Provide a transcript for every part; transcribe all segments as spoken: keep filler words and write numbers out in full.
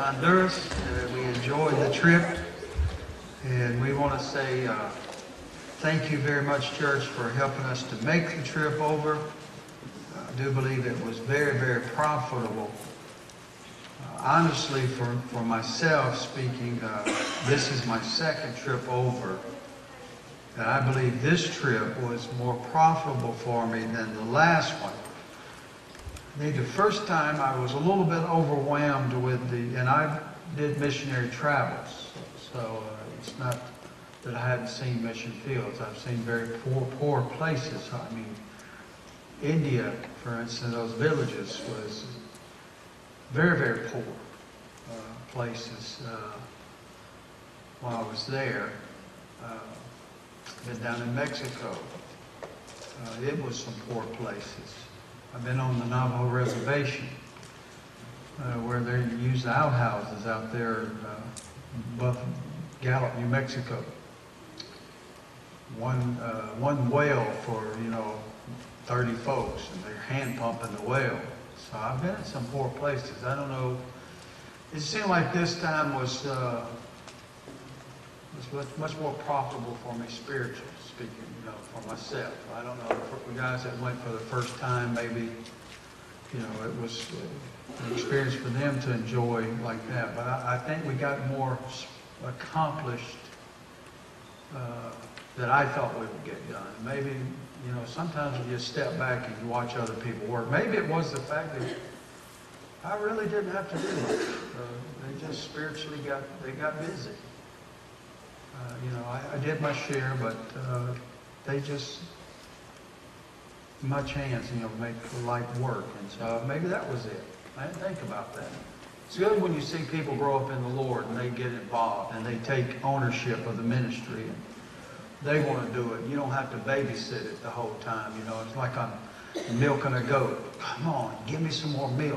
Honduras. Uh, we enjoyed the trip, and we want to say uh, thank you very much, church, for helping us to make the trip over. I do believe it was very, very profitable. Uh, honestly, for, for myself speaking, uh, this is my second trip over. And I believe this trip was more profitable for me than the last one. I think the first time I was a little bit overwhelmed with the, and I did missionary travels, so uh, it's not that I hadn't seen mission fields. I've seen very poor, poor places. I mean, India, for instance, those villages was very, very poor uh, places uh, while I was there. Uh, been down in Mexico. Uh, it was some poor places. I've been on the Navajo Reservation, uh, where they use outhouses out there in uh, Buff Gallup, New Mexico. One uh, one well for, you know, thirty folks, and they're hand pumping the well. So I've been in some poor places. I don't know. It seemed like this time was uh, was much, much more profitable for me spiritually speaking, you know, for myself. I don't know, for the guys that went for the first time, maybe, you know, it was uh, an experience for them to enjoy like that. But I, I think we got more accomplished uh, than I thought we would get done. Maybe, you know, sometimes you just step back and you watch other people work. Maybe it was the fact that I really didn't have to do much. Uh, they just spiritually got, they got busy. Uh, you know, I, I did my share, but uh, they just, my chance, you know, make light work. And so maybe that was it. I didn't think about that. It's good when you see people grow up in the Lord and they get involved and they take ownership of the ministry and they want to do it. You don't have to babysit it the whole time. You know, it's like I'm milking a goat. Come on, give me some more milk.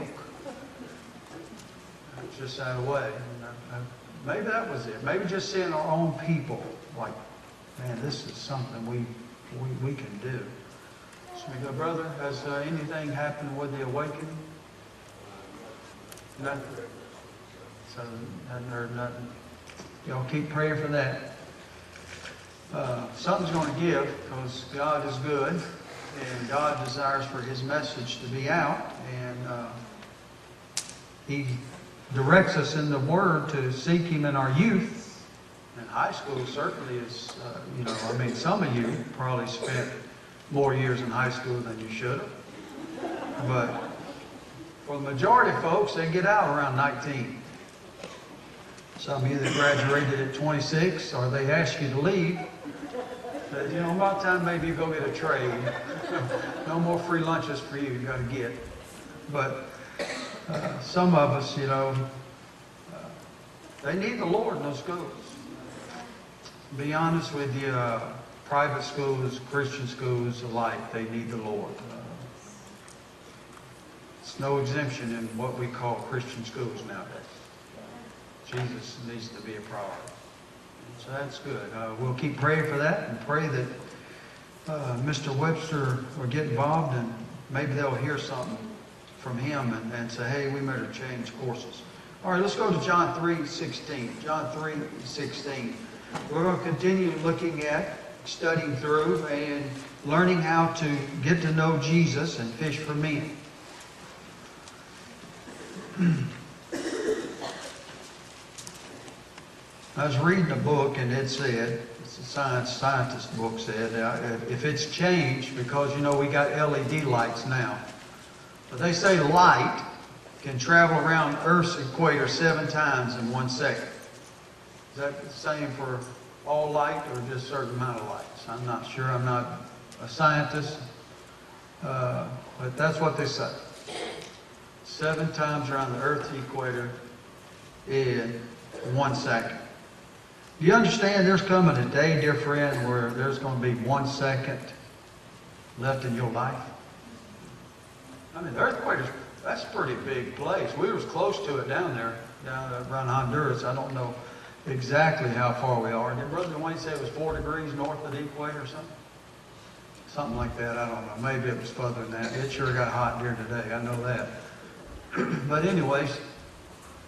It's just that way. I, I, Maybe that was it. Maybe just seeing our own people, like, man, this is something we we, we can do. So we go, brother, has uh, anything happened with the awakening? Nothing. So, hadn't heard nothing. Y'all keep praying for that. Uh, something's going to give, because God is good, and God desires for His message to be out, and uh, He directs us in the Word to seek Him in our youth. And high school certainly is, uh, you know, I mean, some of you probably spent more years in high school than you should have. But for the majority of folks, they get out around nineteen. Some of you that graduated at twenty-six, or they ask you to leave. But, you know, about time maybe you go get a trade. No more free lunches for you, you got to get. But Uh, some of us, you know, uh, they need the Lord in those schools. To be honest with you, uh, private schools, Christian schools alike, they need the Lord. Uh, it's no exemption in what we call Christian schools nowadays. Jesus needs to be a priority. So that's good. Uh, we'll keep praying for that and pray that uh, Mister Webster will get involved and maybe they'll hear something from him and, and say, hey, we better change courses. All right, let's go to John three sixteen. John three sixteen. We're going to continue looking at, studying through, and learning how to get to know Jesus and fish for men. I was reading a book and it said, it's a science scientist book said, uh, if it's changed, because, you know, we got L E D lights now. But they say light can travel around Earth's equator seven times in one second. Is that the same for all light or just a certain amount of lights? I'm not sure. I'm not a scientist. Uh, but that's what they say. Seven times around the Earth's equator in one second. Do you understand there's coming a day, dear friend, where there's going to be one second left in your life? I mean, the earthquake, that's a pretty big place. We were close to it down there, down around Honduras. I don't know exactly how far we are. Did Brother Wayne say it was four degrees north of the equator or something? Something like that. I don't know. Maybe it was further than that. It sure got hot during the day. I know that. But anyways,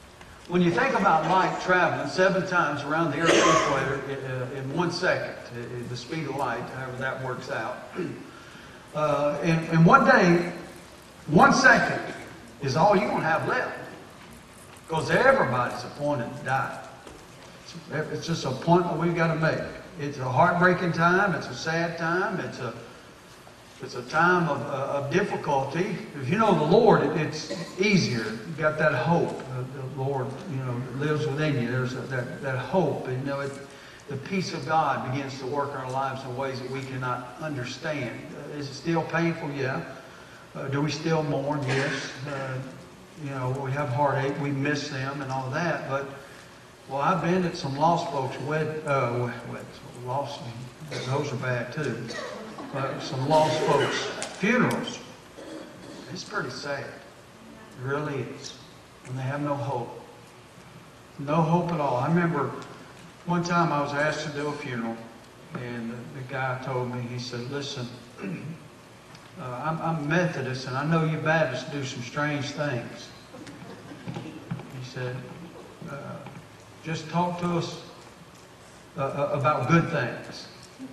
When you think about light traveling seven times around the Earth's equator in, in one second, the speed of light, however that works out, uh, in, in one day, one second is all you're going to have left. Because everybody's appointed to die. It's, it's just an appointment we've got to make. It's a heartbreaking time. It's a sad time. It's a It's a time of, uh, of difficulty. If you know the Lord, it, it's easier. You've got that hope. Uh, the Lord, you know, lives within you. There's a, that, that hope. And, you know, it, the peace of God begins to work in our lives in ways that we cannot understand. Uh, is it still painful? Yeah. Uh, do we still mourn? Yes. Uh, you know, we have heartache. We miss them and all that. But, well, I've been at some lost folks' wed, uh, wed, lost, those are bad too. Uh, some lost folks' funerals. It's pretty sad. It really is. When they have no hope. No hope at all. I remember one time I was asked to do a funeral, and the, the guy told me, he said, listen, uh, I'm, I'm Methodist, and I know you Baptists do some strange things. He said, uh, just talk to us uh, about good things.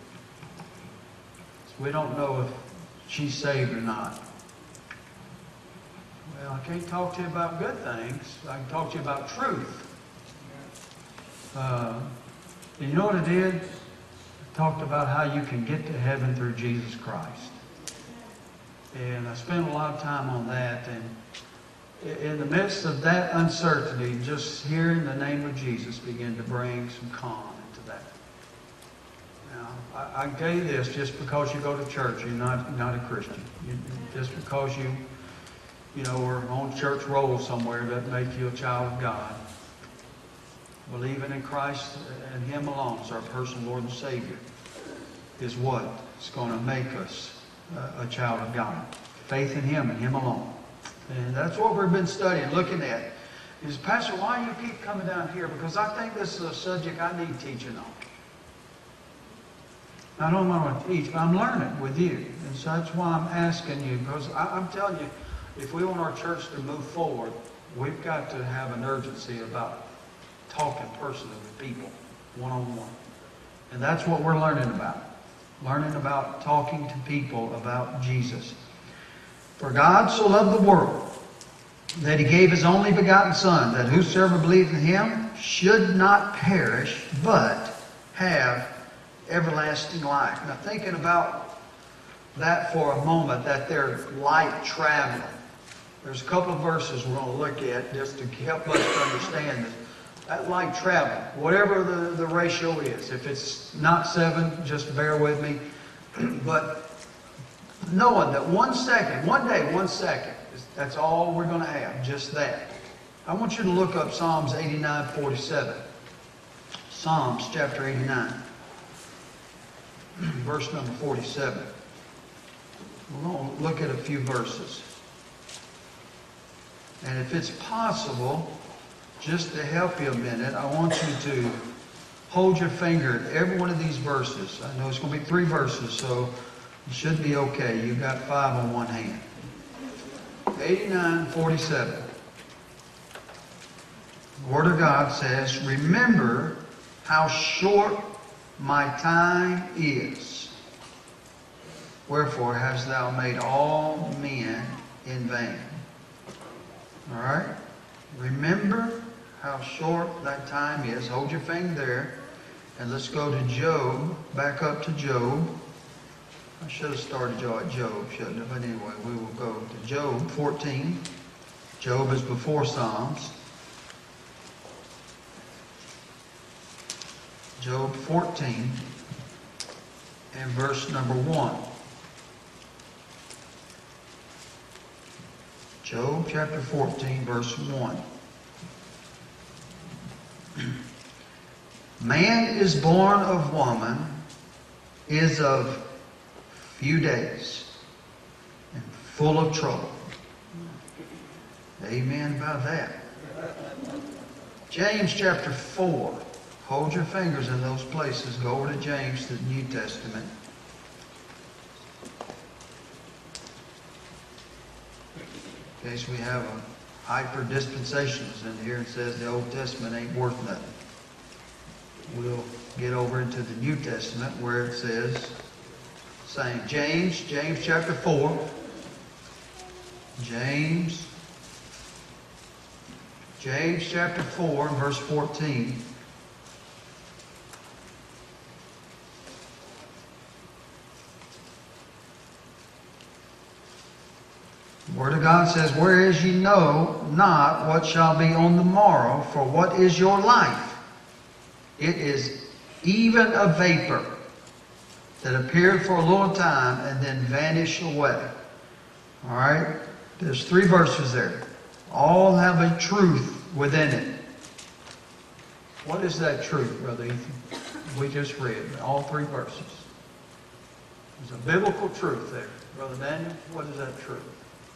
We don't know if she's saved or not. Well, I can't talk to you about good things. I can talk to you about truth. Uh, and you know what it did? I talked about how you can get to heaven through Jesus Christ. And I spent a lot of time on that. And in the midst of that uncertainty, just hearing the name of Jesus began to bring some calm into that. I, I can tell you this, just because you go to church, you're not, not a Christian. You, just because you, you know, are on church roll somewhere doesn't make you a child of God. Believing in Christ and Him alone as our personal Lord and Savior is what is going to make us a, a child of God. Faith in Him and Him alone. And that's what we've been studying, looking at. Is, Pastor, why do you keep coming down here? Because I think this is a subject I need teaching on. I don't want to teach, but I'm learning with you. And so that's why I'm asking you, because I, I'm telling you, if we want our church to move forward, we've got to have an urgency about talking personally with people, one-on-one. And that's what we're learning about. Learning about talking to people about Jesus. For God so loved the world that He gave His only begotten Son, that whosoever believes in Him should not perish, but have everlasting life. Now, thinking about that for a moment, that they're light traveling. There's a couple of verses we're going to look at just to help us to understand this. That light traveling, whatever the, the ratio is. If it's not seven, just bear with me. But knowing that one second, one day, one second, that's all we're going to have, just that. I want you to look up Psalms eighty-nine forty-seven. Psalms chapter eighty-nine. Verse number forty-seven. We're going to look at a few verses. And if it's possible, just to help you a minute, I want you to hold your finger at every one of these verses. I know it's going to be three verses, so you should be okay. You've got five on one hand. eighty-nine forty-seven. The Word of God says, remember how short my time is. Wherefore hast thou made all men in vain. All right? Remember how short that time is. Hold your finger there. And let's go to Job. Back up to Job. I should have started you at Job, shouldn't I? But anyway, we will go to Job fourteen. Job is before Psalms. Job fourteen and verse number one. Job chapter fourteen, verse one. Man is born of woman, is of few days, and full of trouble. Amen about that. James chapter four. Hold your fingers in those places. Go over to James, the New Testament. In case we have a hyper-dispensationals in here and says the Old Testament ain't worth nothing. We'll get over into the New Testament where it says, saying James, James chapter four, James, James chapter four, verse fourteen. The Word of God says, whereas ye know not what shall be on the morrow, for what is your life? It is even a vapor that appeared for a little time and then vanish away. All right? There's three verses there. All have a truth within it. What is that truth, Brother Ethan? We just read all three verses. There's a biblical truth there. Brother Daniel, what is that truth?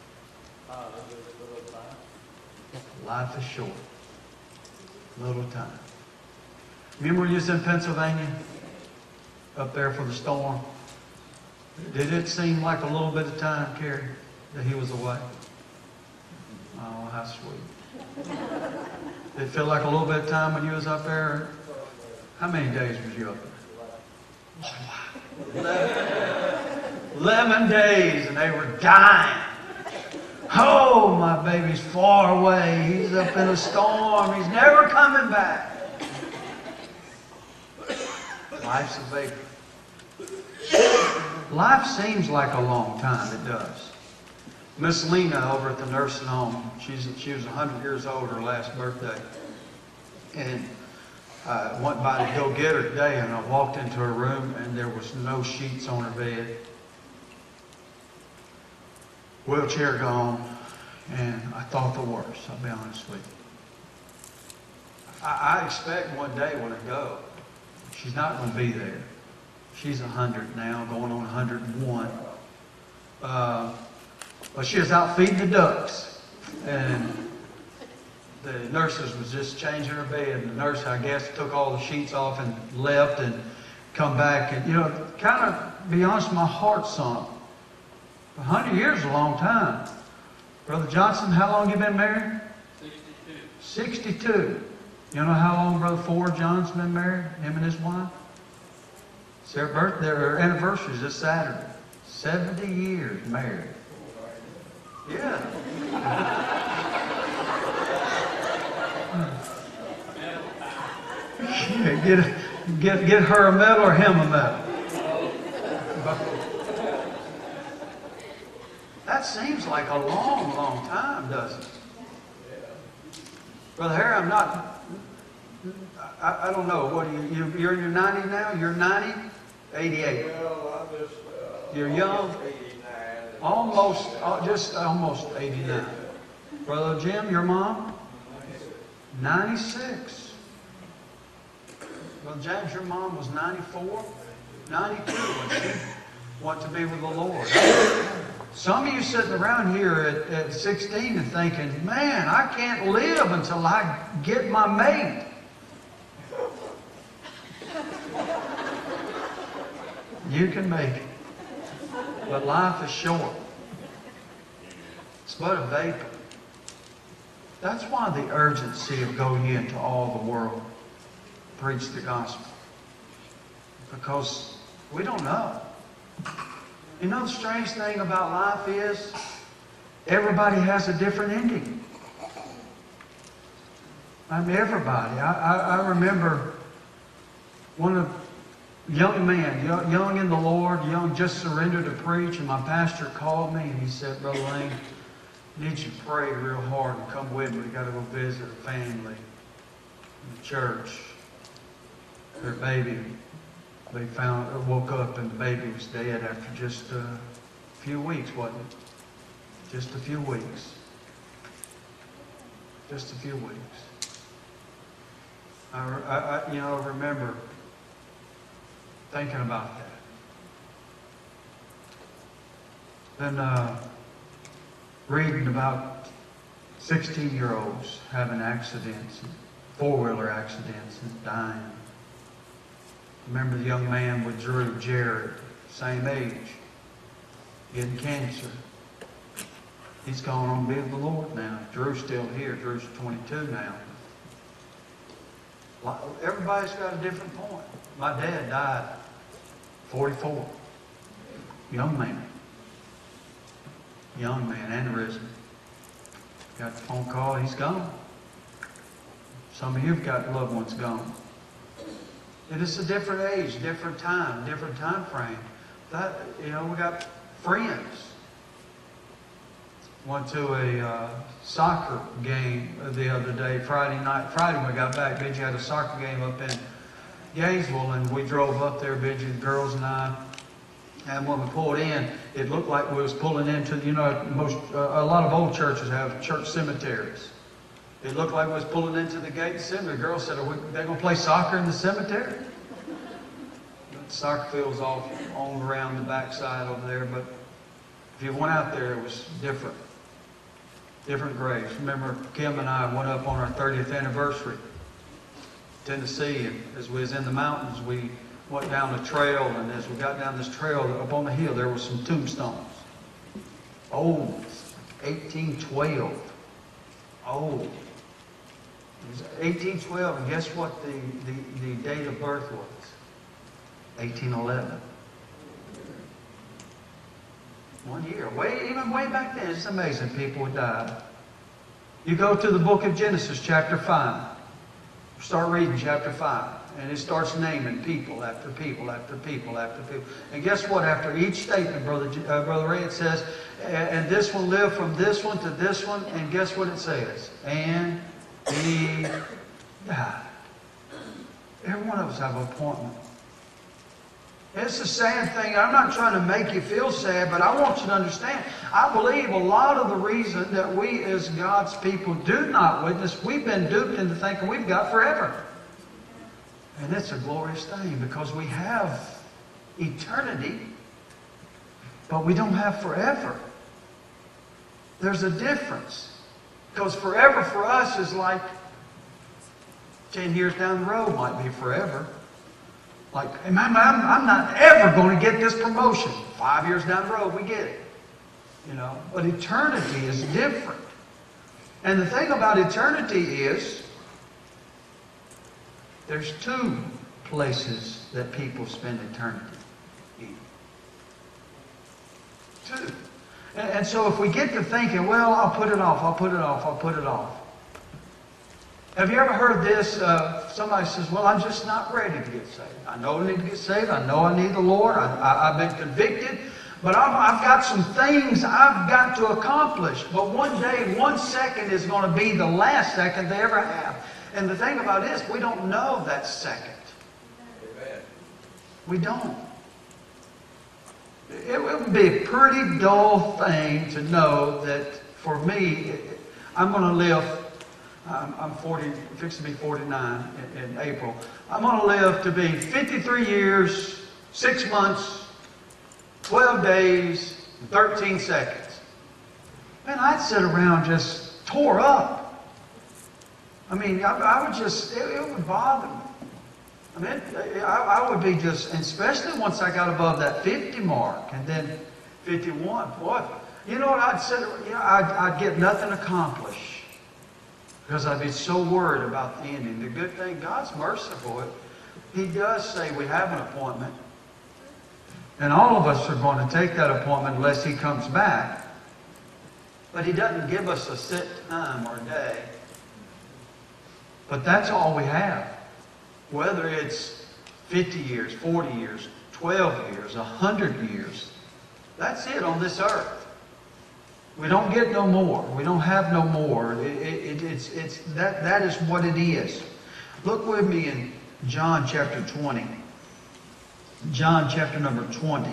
Life is short. Little time. Remember when you was in Pennsylvania? Up there for the storm? Did it seem like a little bit of time, Carrie, that he was away? Oh, how sweet. Did it feel like a little bit of time when you was up there? How many days was you up there? Oh, wow. Eleven days, and they were dying. Oh, my baby's far away. He's up in a storm. He's never coming back. Life's a vapor. Life seems like a long time. It does. Miss Lena over at the nursing home, she's, she was one hundred years old, her last birthday. And I went by to go get her today, and I walked into her room, and there was no sheets on her bed. Wheelchair gone, and I thought the worst, I'll be honest with you. I, I expect one day when I go, she's not going to be there. She's one hundred now, going on one hundred and one. Uh, but she was out feeding the ducks, and the nurses was just changing her bed, and the nurse, I guess, took all the sheets off and left and come back. And, you know, kind of, be honest, my heart sunk. A hundred years is a long time. Brother Johnson, how long you been married? Sixty-two. Sixty-two. You know how long Brother Ford John's been married? Him and his wife? It's their birthday, their anniversary is this Saturday. Seventy years married. Yeah. yeah get, get, get her a medal or him a medal. That seems like a long, long time, doesn't it? Brother Harry, I'm not, I, I don't know, what are you, you, you're in your ninety now? You're ninety? eighty-eight. Well, I'm just, uh, You're young? eighty-nine. Almost, uh, just almost eighty-nine. Brother Jim, your mom? ninety-six. Brother James, your mom was ninety-four? ninety-two when she went to be with the Lord. Some of you sitting around here at, at sixteen and thinking, man, I can't live until I get my mate. You can make it. But life is short. It's but a vapor. That's why the urgency of go ye into all the world, preach the gospel. Because we don't know. You know the strange thing about life is everybody has a different ending. I mean, everybody. I, I, I remember one of young man, young, young in the Lord, young, just surrendered to preach, and my pastor called me and he said, Brother Lane, I need you to pray real hard and come with me. We got to go visit a family in the church. Their baby, they found, woke up and the baby was dead after just a few weeks, wasn't it? Just a few weeks. Just a few weeks. I, I, I you know, I remember thinking about that. Then uh, reading about sixteen-year-olds having accidents, four-wheeler accidents, and dying. Remember the young man with Drew, Jared, same age, getting cancer. He's gone on to be with the Lord now. Drew's still here. Drew's twenty-two now. Everybody's got a different point. My dad died forty-four. Young man. Young man, aneurysm. Got the phone call, he's gone. Some of you've got loved ones gone. It is a different age, different time, different time frame. That, you know, we got friends. Went to a uh, soccer game the other day, Friday night. Friday when we got back, Benji had a soccer game up in Gainesville, and we drove up there, Benji, the girls and I. And when we pulled in, it looked like we was pulling into, you know, most uh, a lot of old churches have church cemeteries. It looked like we was pulling into the gate of the cemetery. The girl said, "Are we, they going to play soccer in the cemetery?" The soccer field's all on around the backside over there, but if you went out there, it was different. Different graves. Remember, Kim and I went up on our thirtieth anniversary, Tennessee, and as we was in the mountains, we went down a trail, and as we got down this trail, up on the hill, there were some tombstones. Old, eighteen twelve. Old. It was eighteen twelve, and guess what the, the, the date of birth was? eighteen eleven. One year. Way, even way back then, it's amazing people would die. You go to the book of Genesis, chapter five. Start reading chapter five. And it starts naming people after people after people after people. And guess what? After each statement, Brother, uh, Brother Ray, it says, and this one lived from this one to this one. And guess what it says? And he died. Every one of us have an appointment. It's a sad thing. I'm not trying to make you feel sad, but I want you to understand. I believe a lot of the reason that we as God's people do not witness, we've been duped into thinking we've got forever. And it's a glorious thing because we have eternity, but we don't have forever. There's a difference. Because forever for us is like ten years down the road might be forever. Like, I'm, I'm, I'm not ever going to get this promotion. Five years down the road, we get it. You know, but eternity is different. And the thing about eternity is, there's two places that people spend eternity. Two. And, and so if we get to thinking, well, I'll put it off, I'll put it off, I'll put it off. Have you ever heard this? Uh, somebody says, well, I'm just not ready to get saved. I know I need to get saved. I know I need the Lord. I, I, I've been convicted. But I've, I've got some things I've got to accomplish. But one day, one second is going to be the last second they ever have. And the thing about it is, we don't know that second. Amen. We don't. It, it would be a pretty dull thing to know that for me, I'm going to live. I'm, I'm forty, fixing to be forty-nine in, in April. I'm going to live to be fifty-three years, six months, twelve days, and thirteen seconds. Man, I'd sit around just tore up. I mean, I, I would just, it, it would bother me. I mean, I, I would be just, and especially once I got above that fifty mark, and then fifty-one. Boy, you know what? I'd sit, you know, I'd, I'd get nothing accomplished. Because I'd be so worried about the ending. The good thing, God's merciful. He does say we have an appointment. And all of us are going to take that appointment unless He comes back. But He doesn't give us a set time or day. But that's all we have. Whether it's fifty years, forty years, twelve years, one hundred years. That's it on this earth. We don't get no more. We don't have no more. It, it, it's, it's, that, that is what it is. Look with me in John chapter twenty. John chapter number twenty.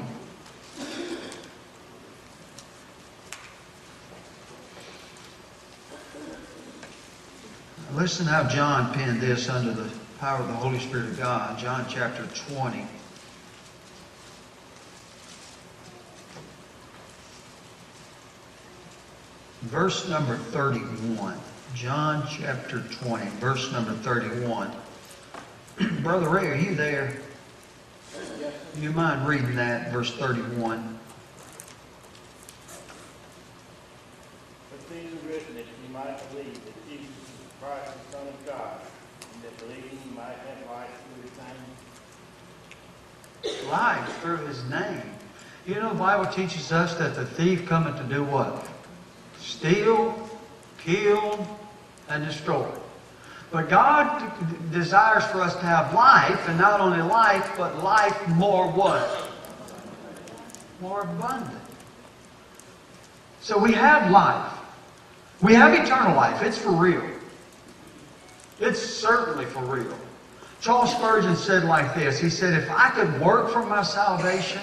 Listen how John penned this under the power of the Holy Spirit of God. John chapter twenty. Verse number thirty-one. John chapter twenty, verse number thirty-one. Brother Ray, are you there? Do you mind reading that, verse thirty-one? things are written that ye might believe that Jesus is Christ, the Son of God, and that believing ye might have life through his name. Life through his name. You know, the Bible teaches us that the thief cometh to do what? Steal, kill, and destroy. But God d- desires for us to have life, and not only life, but life more what? More abundant. So we have life. We have eternal life. It's for real. It's certainly for real. Charles Spurgeon said like this. He said, if I could work for my salvation,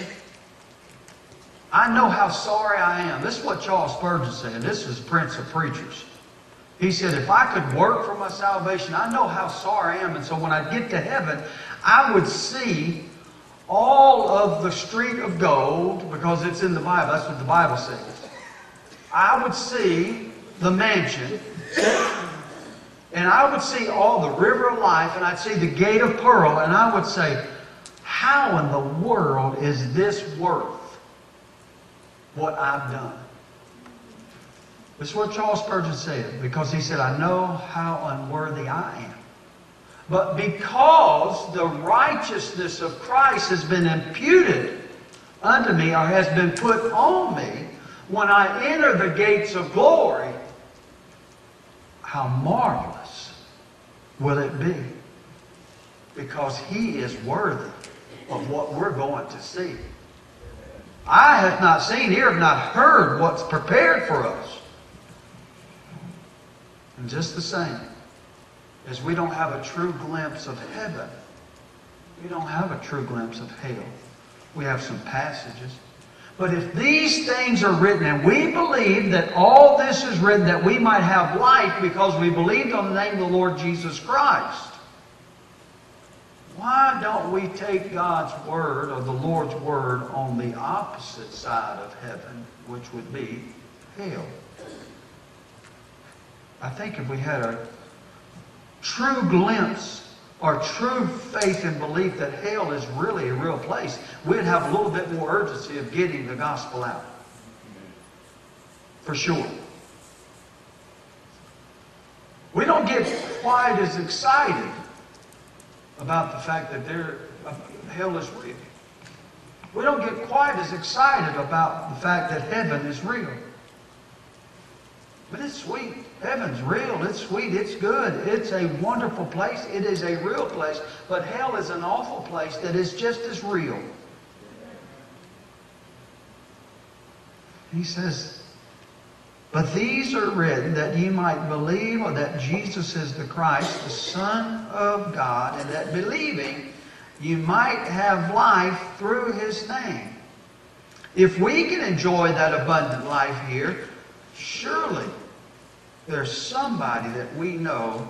I know how sorry I am. This is what Charles Spurgeon said. This is Prince of Preachers. He said, if I could work for my salvation, I know how sorry I am. And so when I get to heaven, I would see all of the street of gold, because it's in the Bible. That's what the Bible says. I would see the mansion, and I would see all the river of life, and I'd see the gate of pearl, and I would say, how in the world is this worth what I've done? This is what Charles Spurgeon said, because he said, I know how unworthy I am. But because the righteousness of Christ has been imputed unto me, or has been put on me, when I enter the gates of glory, how marvelous will it be? Because he is worthy of what we're going to see. Eye hath not seen, ear hath not heard what's prepared for us. And just the same, as we don't have a true glimpse of heaven, we don't have a true glimpse of hell. We have some passages. But if these things are written, and we believe that all this is written that we might have life because we believed on the name of the Lord Jesus Christ, why don't we take God's Word, or the Lord's Word, on the opposite side of heaven, which would be hell? I think if we had a true glimpse or true faith and belief that hell is really a real place, we'd have a little bit more urgency of getting the gospel out. For sure. We don't get quite as excited about the fact that there, uh, hell is real. We don't get quite as excited about the fact that heaven is real. But it's sweet. Heaven's real. It's sweet. It's good. It's a wonderful place. It is a real place. But hell is an awful place that is just as real. He says, but these are written that ye might believe, or that Jesus is the Christ, the Son of God, and that believing you might have life through his name. If we can enjoy that abundant life here, surely there's somebody that we know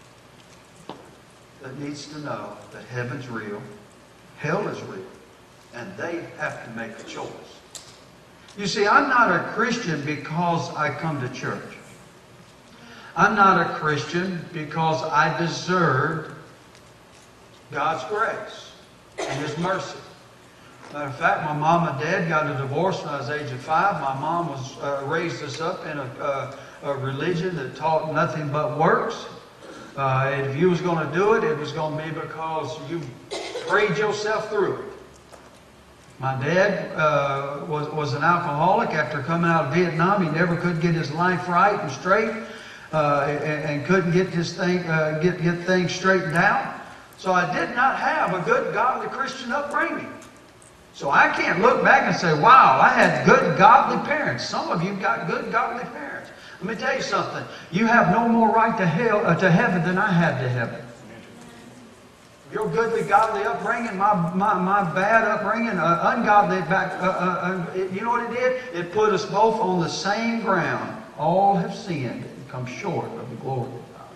that needs to know that heaven's real, hell is real, and they have to make a choice. You see, I'm not a Christian because I come to church. I'm not a Christian because I deserved God's grace and his mercy. Matter of fact, my mom and dad got a divorce when I was age of five. My mom was uh, raised us up in a, uh, a religion that taught nothing but works. Uh, and if you was going to do it, it was going to be because you prayed yourself through it. My dad uh, was, was an alcoholic. After coming out of Vietnam, he never could get his life right and straight, uh, and, and couldn't get this thing, uh, get, get things straightened out. So I did not have a good, godly Christian upbringing. So I can't look back and say, wow, I had good, godly parents. Some of you got good, godly parents. Let me tell you something. You have no more right to hell, uh, to heaven than I have to heaven. Your goodly, godly upbringing, my, my, my bad upbringing, uh, ungodly back, uh, uh, uh, it, you know what it did? It put us both on the same ground. All have sinned and come short of the glory of God.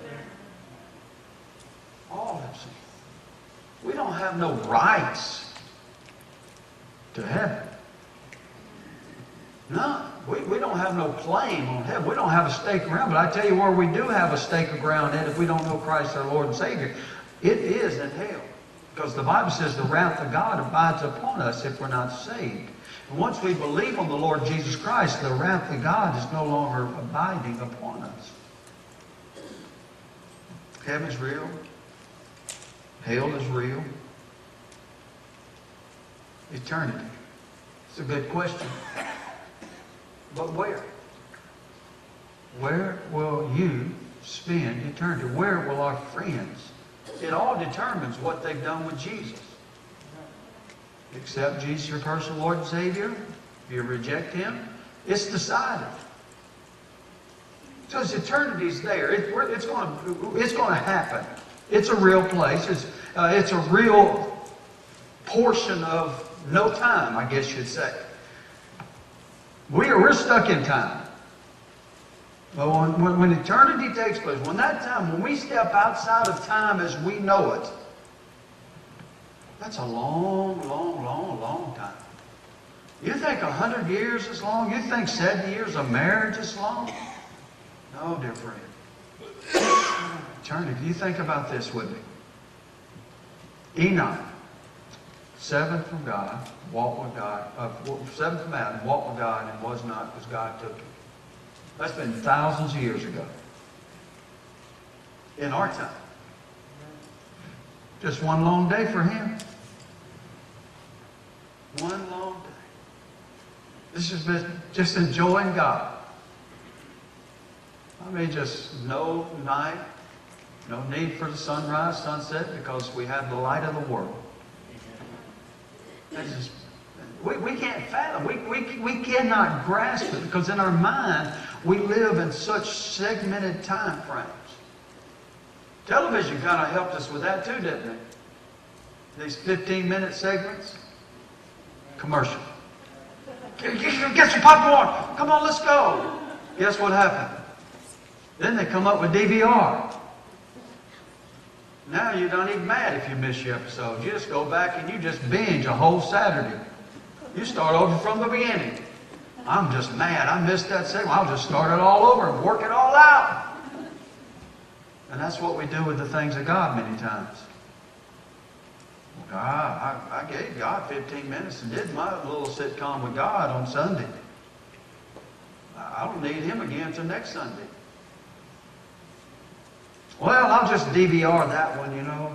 All have sinned. We don't have no rights to heaven. None. We, we don't have no claim on heaven. We don't have a stake around. But I tell you where we do have a stake of ground in if we don't know Christ our Lord and Savior. It is in hell. Because the Bible says the wrath of God abides upon us if we're not saved. And once we believe on the Lord Jesus Christ, the wrath of God is no longer abiding upon us. Heaven's real. Hell is real. Eternity. It's a good question. But where? Where will you spend eternity? Where will our friends? It all determines what they've done with Jesus. Accept Jesus, your personal Lord and Savior. If you reject Him, it's decided. Because eternity's there. It, it's going to, it's going to happen. It's a real place. It's, uh, it's a real portion of no time, I guess you'd say. We are, we're stuck in time. But when, when, when eternity takes place, when that time, when we step outside of time as we know it, that's a long, long, long, long time. You think a hundred years is long? You think seventy years of marriage is long? No, dear friend. Eternity. You think about this with me. Enoch, seventh from God, walked with God. Uh, seventh from Adam, walked with God, and was not, because God took him. That's been thousands of years ago. In our time. Just one long day for him. One long day. This has been just enjoying God. I mean, just no night, no need for the sunrise, sunset, because we have the light of the world. That's just, we, we can't fathom. We, we, we cannot grasp it, because in our mind, we live in such segmented time frames. Television kind of helped us with that too, didn't it? These fifteen-minute segments. Commercial. Get, get, get some popcorn. Come on, let's go. Guess what happened? Then they come up with D V R. Now you don't even mad if you miss your episode. You just go back and you just binge a whole Saturday. You start over from the beginning. I'm just mad. I missed that segment. I'll just start it all over and work it all out. And that's what we do with the things of God many times. God, I, I gave God fifteen minutes and did my little sitcom with God on Sunday. I don't need Him again until next Sunday. Well, I'll just D V R that one, you know.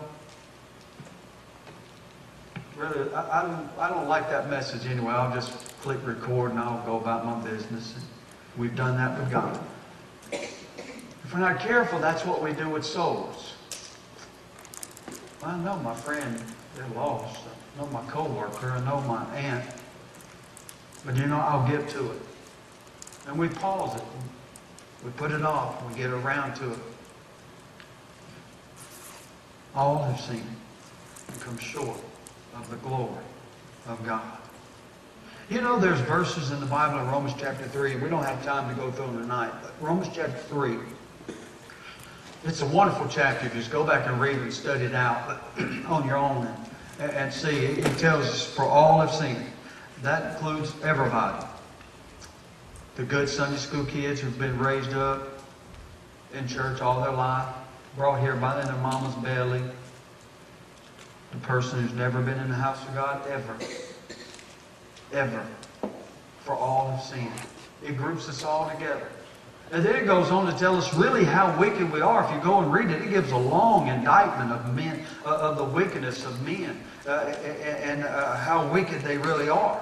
Really, I, I, don't, I don't like that message anyway. I'll just click record and I'll go about my business. And we've done that with God. If we're not careful, that's what we do with souls. I know my friend, they're lost. I know my coworker. I know my aunt. But you know, I'll get to it. And we pause it. We put it off. We get around to it. All have sinned and come short of the glory of God. You know, there's verses in the Bible in Romans chapter three. We don't have time to go through them tonight. But Romans chapter three. It's a wonderful chapter. If you just go back and read and study it out on your own and, and see. It tells us, for all have sinned. That includes everybody. The good Sunday school kids who've been raised up in church all their life, brought here by their mama's belly. The person who's never been in the house of God ever. Ever. For all have sinned. It groups us all together. And then it goes on to tell us really how wicked we are. If you go and read it, it gives a long indictment of men, uh, of the wickedness of men, uh, and uh, how wicked they really are.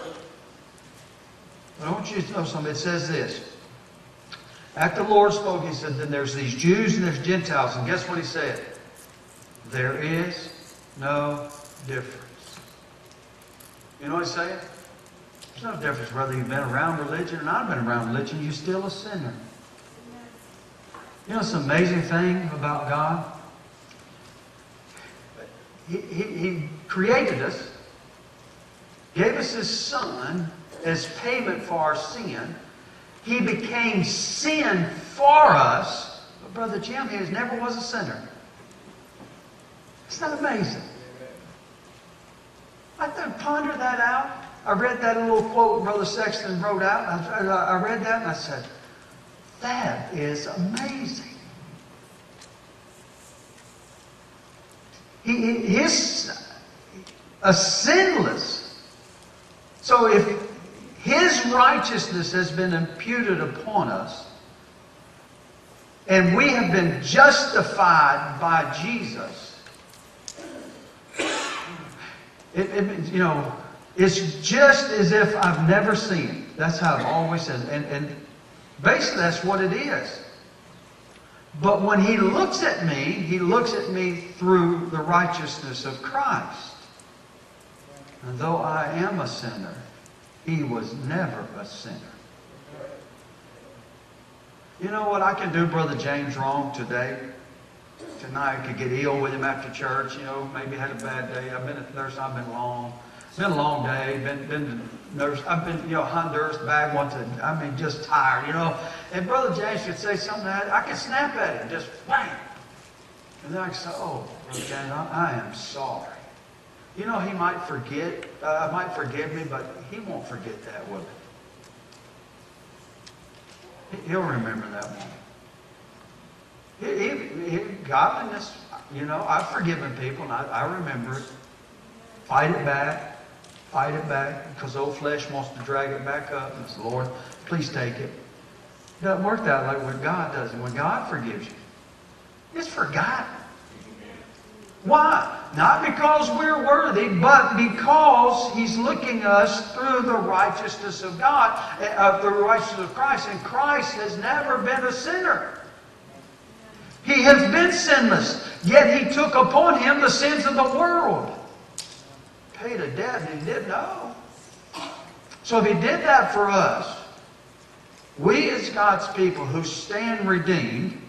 But I want you to know something. It says this. After the Lord spoke, He said, then there's these Jews and there's Gentiles. And guess what He said? There is no difference. You know what He's saying? There's no difference whether you've been around religion or not been around religion. You're still a sinner. You know, it's an amazing thing about God. He, he, he created us, gave us His Son as payment for our sin. He became sin for us. But Brother Jim, he never was a sinner. Isn't that amazing? I had to ponder that out. I read that little quote Brother Sexton wrote out. I, I read that and I said, that is amazing. He, his, a sinless So if His righteousness has been imputed upon us, and we have been justified by Jesus, it, it, you know, it's just as if I've never seen it. That's how I've always said it. And, and basically that's what it is. But when He looks at me, He looks at me through the righteousness of Christ. And though I am a sinner, He was never a sinner. You know what I can do Brother James wrong today? Tonight I could get ill with him after church. You know, maybe had a bad day. I've been at the nurse. I've been long. It's been a long day. Been been to nurse. I've been you know Honduras bag one to. I mean, just tired. You know. And Brother James could say something that I could snap at him, just bang. And then I could say, "Oh, Brother James, I, I am sorry." You know, he might forget. Uh, might forgive me, but he won't forget that, will he? He'll remember that one. He, he, he, godliness, you know, I've forgiven people, and I, I remember it. Fight it back. Fight it back, because old flesh wants to drag it back up. And say, Lord, please take it. It doesn't work that way when God does it. When God forgives you, it's forgotten. Why? Not because we're worthy, but because He's looking us through the righteousness of God, uh, the righteousness of Christ. And Christ has never been a sinner. He has been sinless, yet He took upon Him the sins of the world. Paid a debt and He didn't know. So if He did that for us, we as God's people who stand redeemed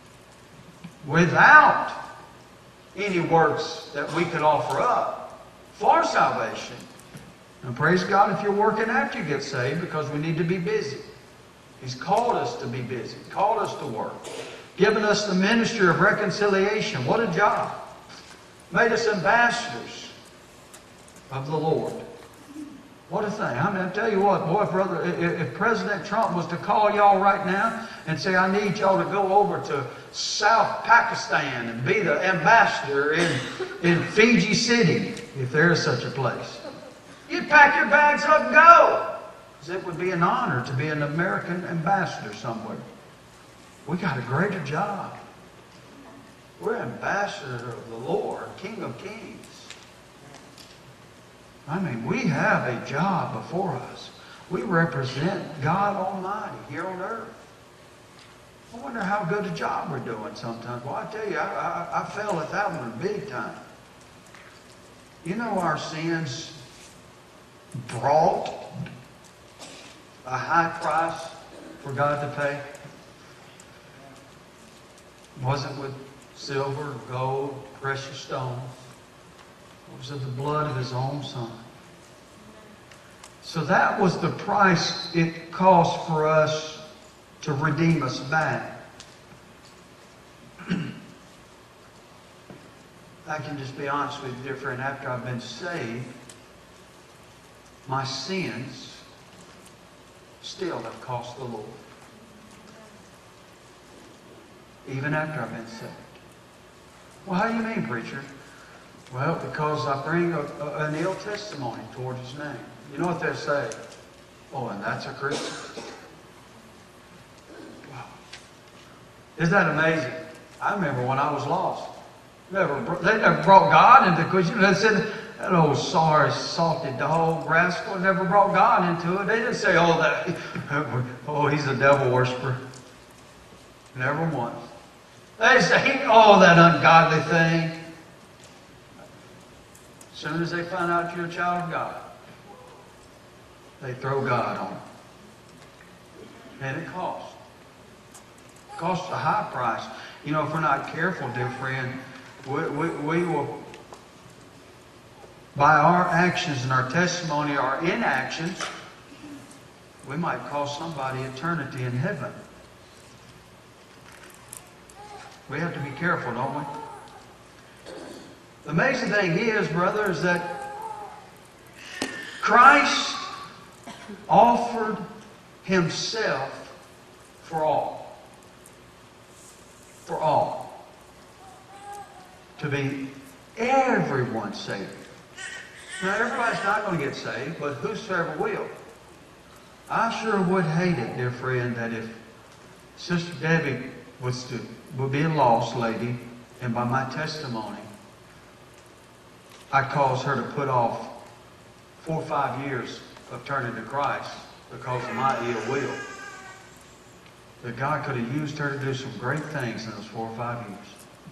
without any works that we could offer up for salvation. And praise God if you're working after you get saved, because we need to be busy. He's called us to be busy, called us to work, given us the ministry of reconciliation. What a job. Made us ambassadors of the Lord. What a thing. I mean, I tell you what, boy, brother, if, if President Trump was to call y'all right now and say, I need y'all to go over to South Pakistan and be the ambassador in, in Fiji City, if there is such a place, you'd pack your bags up and go. Because it would be an honor to be an American ambassador somewhere. We got a greater job. We're ambassadors of the Lord, King of Kings. I mean, we have a job before us. We represent God Almighty here on earth. I wonder how good a job we're doing sometimes. Well, I tell you, I, I, I fail at that one big time. You know, our sins brought a high price for God to pay. It wasn't with silver, gold, precious stones. It was of the blood of His own Son. So that was the price it cost for us to redeem us back. I can just be honest with you, dear friend, after I've been saved, my sins still have cost the Lord. Even after I've been saved. Well, how do you mean, preacher? Well, because I bring a, a, an ill testimony toward His name. You know what they say? Oh, and that's a Christian? Wow. Isn't that amazing? I remember when I was lost. Never, they never brought God into the question. They said, that old sorry, salty dog, rascal, never brought God into it. They didn't say, oh, that, oh, he's a devil worshiper. Never once. They say, oh, that ungodly thing. As soon as they find out you're a child of God, they throw God on it. And it costs. It costs a high price. You know, if we're not careful, dear friend, we, we, we will, by our actions and our testimony, our inactions, we might cost somebody eternity in heaven. We have to be careful, don't we? The amazing thing is, brother, is that Christ offered Himself for all. For all. To be everyone's Savior. Now, everybody's not going to get saved, but whosoever will. I sure would hate it, dear friend, that if Sister Debbie was to would be a lost lady, and by my testimony, I caused her to put off four or five years of turning to Christ because of my ill will. That God could have used her to do some great things in those four or five years.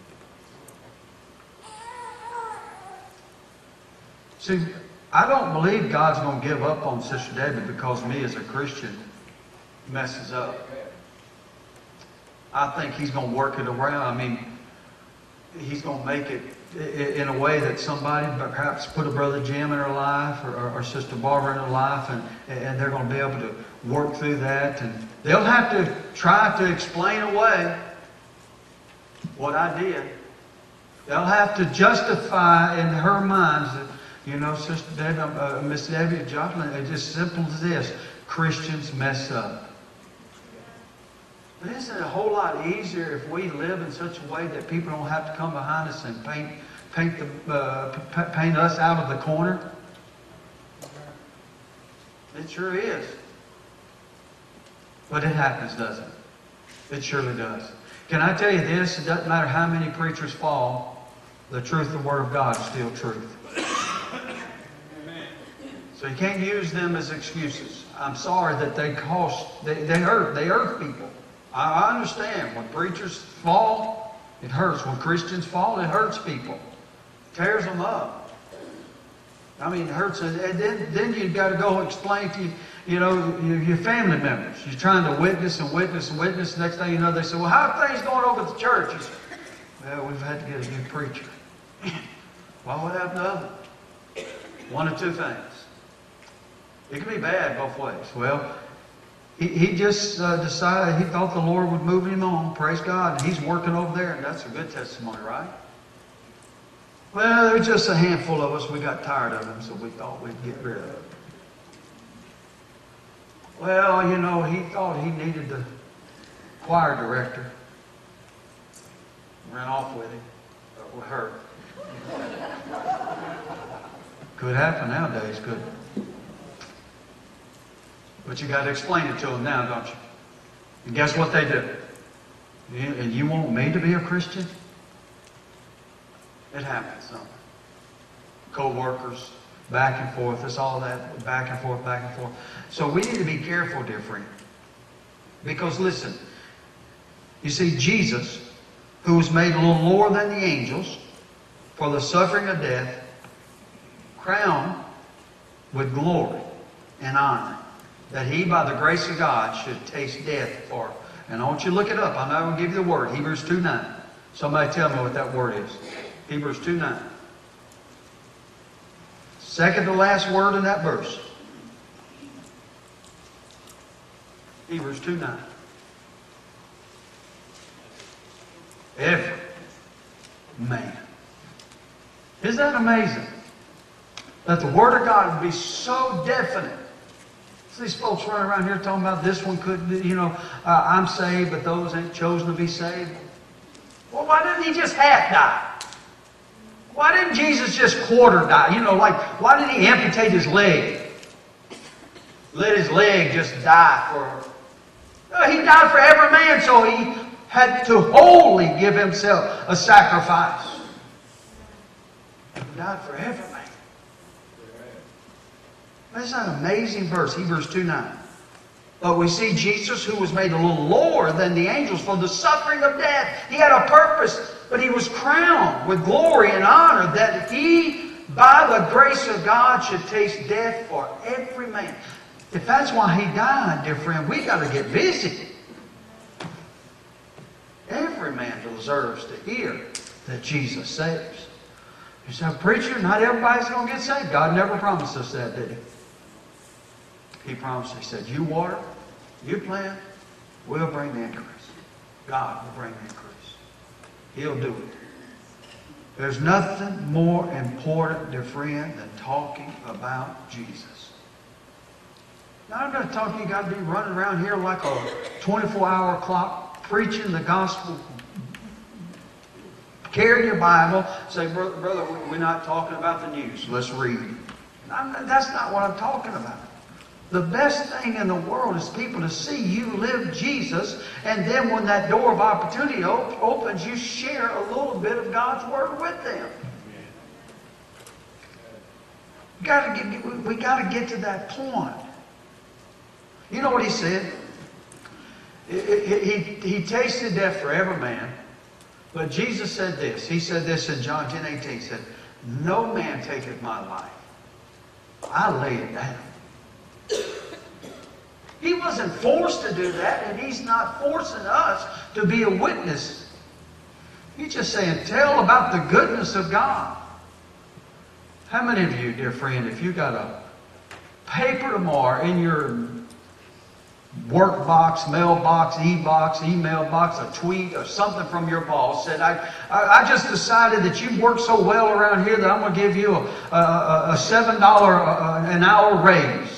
See, I don't believe God's going to give up on Sister Debbie because me as a Christian messes up. I think He's going to work it around. I mean, He's going to make it in a way that somebody perhaps put a Brother Jim in her life or, or, or Sister Barbara in her life, and, and they're going to be able to work through that. And they'll have to try to explain away what I did. They'll have to justify in her minds that, you know, Sister Debbie, uh, Miss Debbie Joplin, it's just simple as this. Christians mess up. But isn't it a whole lot easier if we live in such a way that people don't have to come behind us and paint paint the uh, p- paint us out of the corner? It sure is. But it happens, doesn't it? It surely does. Can I tell you this? It doesn't matter how many preachers fall, the truth of the Word of God is still truth. So you can't use them as excuses. I'm sorry that they cost, they, they hurt, they hurt people. I, I understand. When preachers fall, it hurts. When Christians fall, it hurts people. It tears them up. I mean, it hurts. And then, then you've got to go explain to, you know, your, your family members. You're trying to witness and witness and witness. Next thing you know, they say, well, how are things going over at the church? You say, well, we've had to get a new preacher. Well, what happened to them? One of two things. It can be bad both ways. Well, he, he just uh, decided he thought the Lord would move him on. Praise God. And he's working over there, and that's a good testimony, right? Well, there's just a handful of us. We got tired of him, so we thought we'd get rid of him. Well, you know, he thought he needed the choir director. Ran off with him, or with her. Could happen nowadays, couldn't it? But you got to explain it to them now, don't you? And guess what they do? And you want me to be a Christian? It happens, don't it? Co-workers, back and forth. It's all that back and forth, back and forth. So we need to be careful, dear friend. Because listen, you see, Jesus, who was made a little lower than the angels for the suffering of death, crowned with glory and honor, that he, by the grace of God, should taste death for. And I want you to look it up. I'm not going to give you the word. Hebrews two nine. Somebody tell me what that word is. Hebrews two nine. Second to last word in that verse. Hebrews two nine. Every man. Isn't that amazing? That the Word of God would be so definite. So these folks running around here talking about this one could, you know, uh, I'm saved, but those ain't chosen to be saved. Well, why didn't he just half die? Why didn't Jesus just quarter die? You know, like, why did he amputate his leg? Let his leg just die for... No, he died for every man, so he had to wholly give himself a sacrifice. He died for every man. That's an amazing verse, Hebrews two nine. But we see Jesus, who was made a little lower than the angels for the suffering of death. He had a purpose, but he was crowned with glory and honor, that he, by the grace of God, should taste death for every man. If that's why he died, dear friend, we got to get busy. Every man deserves to hear that Jesus saves. You say, preacher, not everybody's going to get saved. God never promised us that, did he? He promised, he said, you water, you plant, we'll bring the increase. God will bring the increase. He'll do it. There's nothing more important, dear friend, than talking about Jesus. Now, I'm not talking you got to be running around here like a twenty-four hour clock preaching the gospel carry your Bible, say, brother, brother, we're not talking about the news. Let's read. I'm, that's not what I'm talking about. The best thing in the world is people to see you live Jesus, and then when that door of opportunity op- opens, you share a little bit of God's Word with them. We got to get, we got to get to that point. You know what he said? He, he, he tasted death for every man, but Jesus said this. He said this in John ten eighteen. He said, "No man taketh my life. I lay it down." He wasn't forced to do that, and he's not forcing us to be a witness. He's just saying, tell about the goodness of God. How many of you, dear friend, if you got a paper tomorrow in your work box, mailbox, e-box, email box, a tweet, or something from your boss said, I, I, I just decided that you work so well around here that I'm going to give you a, a, a seven dollars an hour raise.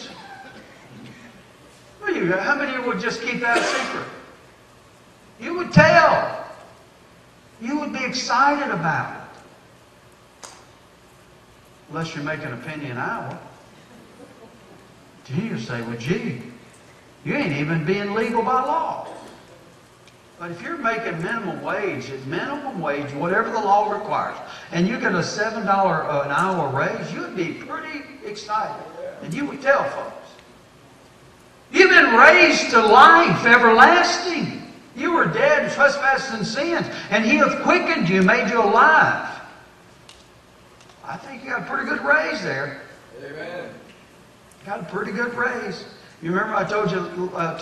How many of you would just keep that a secret? You would tell. You would be excited about it. Unless you're making a penny an hour. Then you say, well, gee, you ain't even being legal by law. But if you're making minimum wage, at minimum wage, whatever the law requires, and you get a seven dollars an hour raise, you'd be pretty excited. And you would tell folks. You've been raised to life everlasting. You were dead in trespasses and sins, and He hath quickened you, made you alive. I think you got a pretty good raise there. Amen. Got a pretty good raise. You remember I told you uh,